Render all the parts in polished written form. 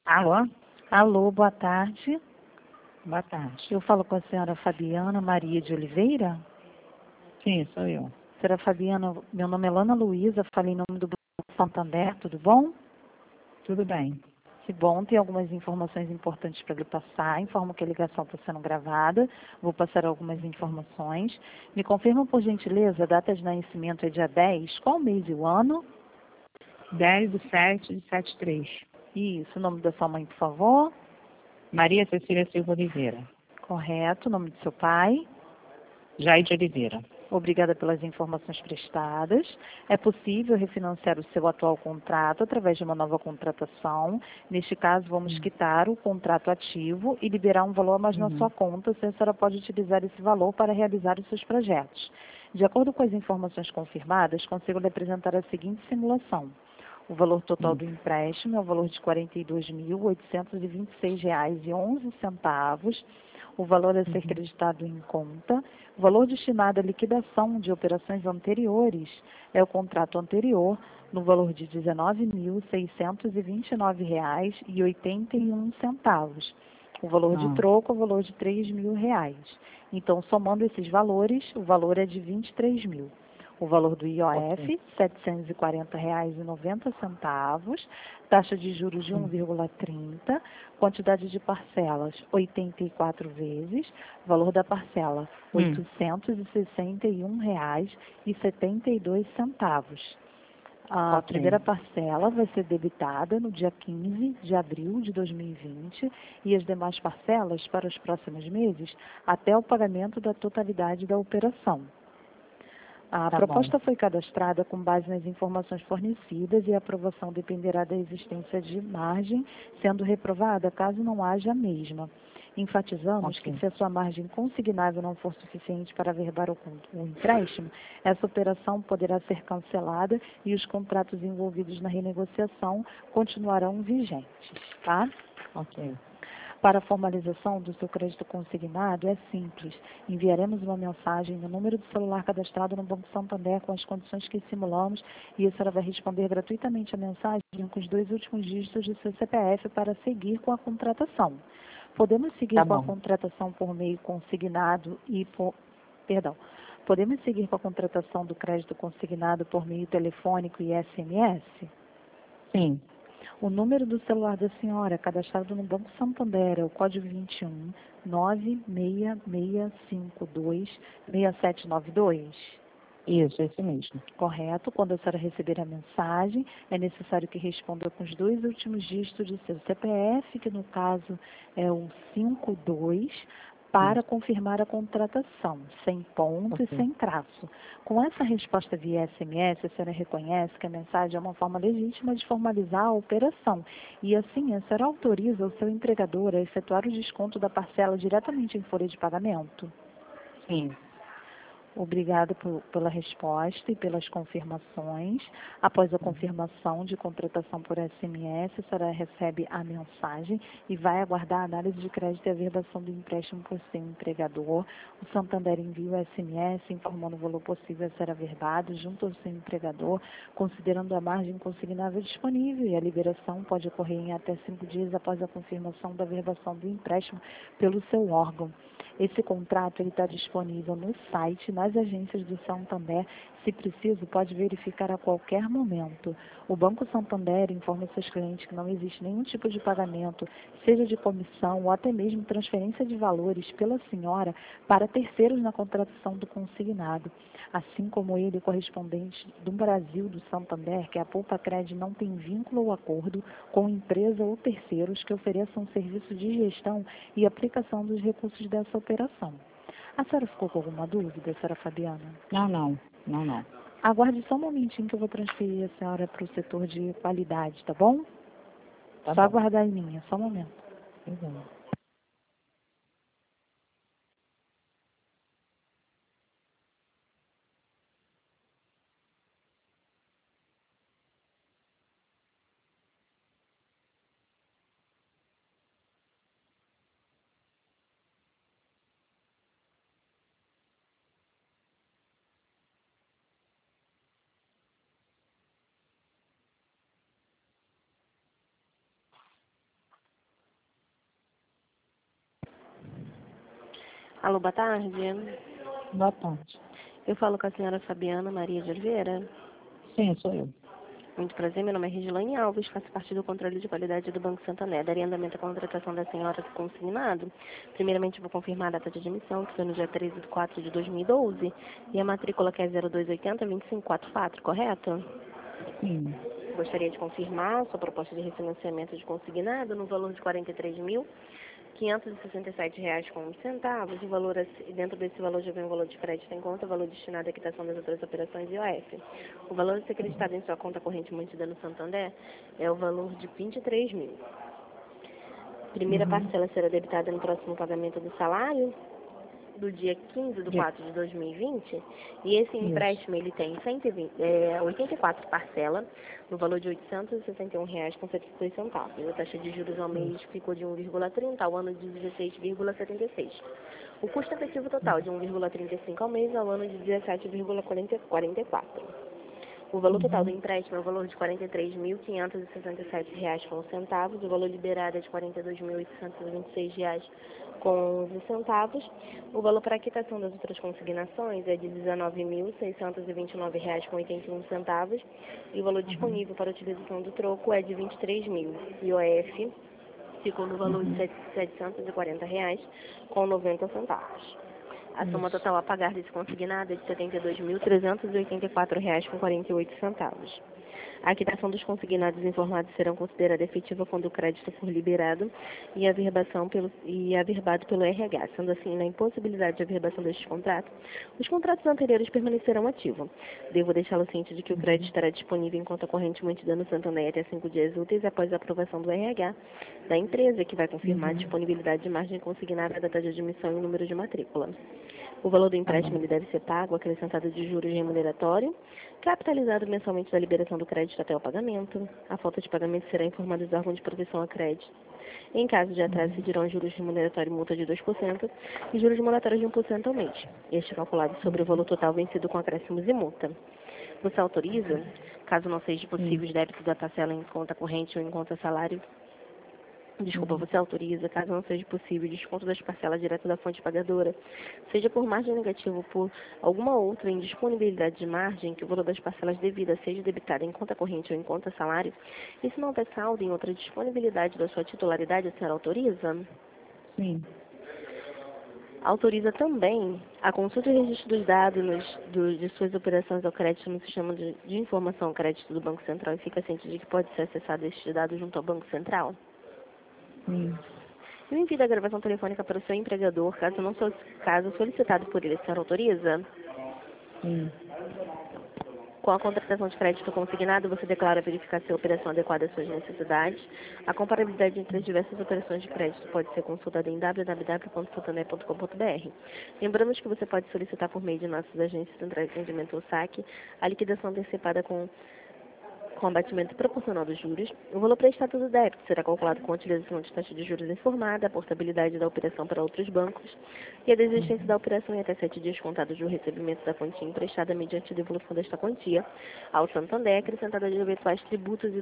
Alô? Alô, boa tarde. Boa tarde. Eu falo com a senhora Fabiana Maria de Oliveira. Sim, sou eu. Senhora Fabiana, meu nome é Lana Luísa, falei em nome do Banco Santander, tudo bom? Tudo bem. Que bom, tem algumas informações importantes para lhe passar. Informo que a ligação está sendo gravada. Vou passar algumas informações. Me confirma, por gentileza, a data de nascimento é dia 10. Qual mês e o ano? 10/7/73. Isso, o nome da sua mãe, por favor. Maria Cecília Silva Oliveira. Correto, o nome do seu pai. Jair de Oliveira. Obrigada pelas informações prestadas. É possível refinanciar o seu atual contrato através de uma nova contratação. Neste caso, vamos quitar o contrato ativo e liberar um valor a mais na sua conta, se a senhora pode utilizar esse valor para realizar os seus projetos. De acordo com as informações confirmadas, consigo lhe apresentar a seguinte simulação. O valor total do empréstimo é o valor de R$ 42.826,11. O valor a ser creditado em conta. O valor destinado à liquidação de operações anteriores é o contrato anterior, no valor de R$ 19.629,81. O valor de troco é o valor de R$ 3.000. Então, somando esses valores, o valor é de R$ 23.000. O valor do IOF, R$ 740,90, taxa de juros de 1,30, quantidade de parcelas, 84 vezes, valor da parcela, R$ 861,72. A primeira parcela vai ser debitada no dia 15 de abril de 2020 e as demais parcelas para os próximos meses até o pagamento da totalidade da operação. A proposta foi cadastrada com base nas informações fornecidas e a aprovação dependerá da existência de margem, sendo reprovada caso não haja a mesma. Enfatizamos que se a sua margem consignável não for suficiente para averbar o empréstimo, essa operação poderá ser cancelada e os contratos envolvidos na renegociação continuarão vigentes, tá? Para a formalização do seu crédito consignado é simples. Enviaremos uma mensagem no número do celular cadastrado no Banco Santander com as condições que simulamos e a senhora vai responder gratuitamente a mensagem com os 2 últimos dígitos do seu CPF para seguir com a contratação. Podemos seguir com a contratação por meio consignado e Podemos seguir com a contratação do crédito consignado por meio telefônico e SMS? Sim. O número do celular da senhora cadastrado no Banco Santander é o código 21 966526792. Isso, esse mesmo. Correto. Quando a senhora receber a mensagem, é necessário que responda com os 2 últimos dígitos de seu CPF, que no caso é o 52, para confirmar a contratação, sem ponto e sem traço. Com essa resposta via SMS, a senhora reconhece que a mensagem é uma forma legítima de formalizar a operação e, assim, a senhora autoriza o seu empregador a efetuar o desconto da parcela diretamente em folha de pagamento? Sim. Obrigada pela resposta e pelas confirmações. Após a confirmação de contratação por SMS, a senhora recebe a mensagem e vai aguardar a análise de crédito e averbação do empréstimo por seu empregador. O Santander envia o SMS informando o valor possível a ser averbado junto ao seu empregador, considerando a margem consignável disponível, e a liberação pode ocorrer em até 5 dias após a confirmação da averbação do empréstimo pelo seu órgão. Esse contrato está disponível no site, nas agências do Santander. Se preciso, pode verificar a qualquer momento. O Banco Santander informa seus clientes que não existe nenhum tipo de pagamento, seja de comissão ou até mesmo transferência de valores pela senhora para terceiros na contratação do consignado. Assim como ele, correspondente do Brasil do Santander, que a Poupa-Cred não tem vínculo ou acordo com empresa ou terceiros que ofereçam serviço de gestão e aplicação dos recursos dessa operação. A senhora ficou com alguma dúvida, senhora Fabiana? Não. Aguarde só um momentinho que eu vou transferir a senhora para o setor de qualidade, tá bom? Só aguardar em linha, só um momento. Alô, boa tarde. Boa tarde. Eu falo com a senhora Fabiana Maria de Oliveira. Sim, sou eu. Muito prazer, meu nome é Regilane Alves, faço parte do controle de qualidade do Banco Santander. Daria andamento à contratação da senhora do consignado. Primeiramente, vou confirmar a data de admissão, que foi no dia 13 de 4 de 2012, e a matrícula que é 0280-2544, correto? Sim. Gostaria de confirmar a sua proposta de refinanciamento de consignado no valor de R$ 43.567,11. O valor, dentro desse valor já vem o valor de crédito em conta, o valor destinado à quitação das outras operações e IOF. O valor a ser acreditado em sua conta corrente mantida no Santander é o valor de 23 mil. Primeira parcela será debitada no próximo pagamento do salário, do dia 15 de 4 de 2020, e esse empréstimo ele tem 84 parcelas, no valor de R$ 861,72. A taxa de juros ao mês ficou de 1,30, ao ano de 16,76. O custo efetivo total de 1,35 ao mês, ao ano de 17,44. O valor total do empréstimo é o valor de R$ 43.567,11. O valor liberado é de R$ 42.826,11. O valor para a quitação das outras consignações é de R$ 19.629,81. E o valor disponível para a utilização do troco é de R$ 23.000. E o IOF ficou no valor de R$ 740,90. A soma total a pagar desse consignado é de R$ 72.384,48. A quitação dos consignados informados serão considerada efetiva quando o crédito for liberado e averbado pelo RH. Sendo assim, na impossibilidade de averbação destes contratos, os contratos anteriores permanecerão ativos. Devo deixá-lo ciente de que o crédito estará disponível em conta corrente mantida no Santander até 5 dias úteis após a aprovação do RH da empresa, que vai confirmar a disponibilidade de margem consignada, a data de admissão e o número de matrícula. O valor do empréstimo ele deve ser pago, acrescentado de juros remuneratório, capitalizado mensalmente da liberação do crédito até o pagamento. A falta de pagamento será informada aos órgãos de proteção a crédito. Em caso de atraso, se dirão juros remuneratórios multa de 2% e juros moratórios de 1% ao mês. Este é calculado sobre o valor total vencido com acréscimos e multa. Você autoriza, caso não seja possível os débitos da parcela em conta corrente ou em conta salário, você autoriza, caso não seja possível, desconto das parcelas direto da fonte pagadora, seja por margem negativa ou por alguma outra indisponibilidade de margem, que o valor das parcelas devidas seja debitado em conta corrente ou em conta salário, e se não houver saldo em outra disponibilidade da sua titularidade, a senhora autoriza? Sim. Autoriza também a consulta e registro dos dados de suas operações ao crédito no sistema de informação ao crédito do Banco Central e fica ciente de que pode ser acessado estes dados junto ao Banco Central? Sim. E o envio da gravação telefônica para o seu empregador, caso solicitado por ele, a senhora autoriza? Sim. Com a contratação de crédito consignado, você declara verificar se a operação adequada às suas necessidades. A comparabilidade entre as diversas operações de crédito pode ser consultada em www.santander.com.br. Lembramos que você pode solicitar por meio de nossas agências centrais de atendimento ou saque a liquidação antecipada com abatimento proporcional dos juros. O valor prestado do débito será calculado com a utilização de taxa de juros informada, a portabilidade da operação para outros bancos e a desistência da operação em até 7 dias contados do recebimento da quantia emprestada mediante a devolução desta quantia ao Santander, acrescentada de eventuais tributos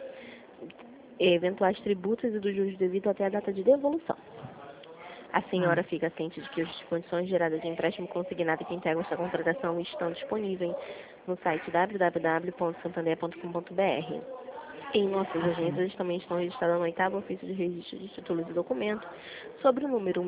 e dos juros devidos até a data de devolução. A senhora fica ciente de que as condições geradas de empréstimo consignado que integram esta contratação estão disponíveis no site www.santander.com.br. Em nossas agências também estão registradas no 8º ofício de registro de títulos e documentos sobre o número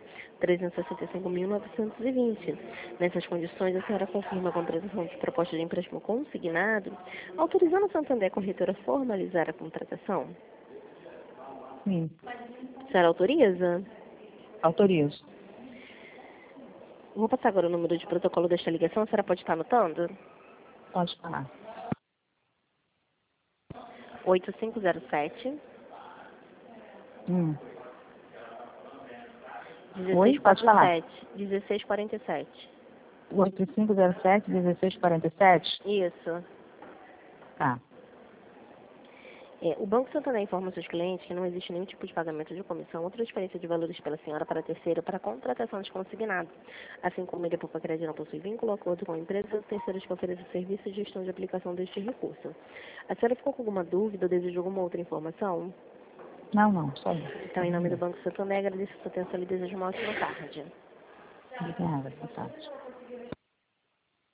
1.365.920. Nessas condições, a senhora confirma a contratação de proposta de empréstimo consignado, autorizando a Santander Corretora a formalizar a contratação? Sim. A senhora autoriza? Autorizo. Vou passar agora o número de protocolo desta ligação. A senhora pode estar anotando? Pode falar. 8507 Oi, pode falar. 1647. 8507-1647? Isso. Tá. O Banco Santander informa aos seus clientes que não existe nenhum tipo de pagamento de comissão ou transferência de valores pela senhora para terceiro para contratação de consignado, assim como ele, por crédito, não possui vínculo ou acordo com a empresa ou terceiros que ofereçam serviço de gestão de aplicação deste recurso. A senhora ficou com alguma dúvida ou desejou alguma outra informação? Não, só isso. Então, em nome do Banco Santander, agradeço a sua atenção e desejo uma ótima tarde. Obrigada, boa tarde.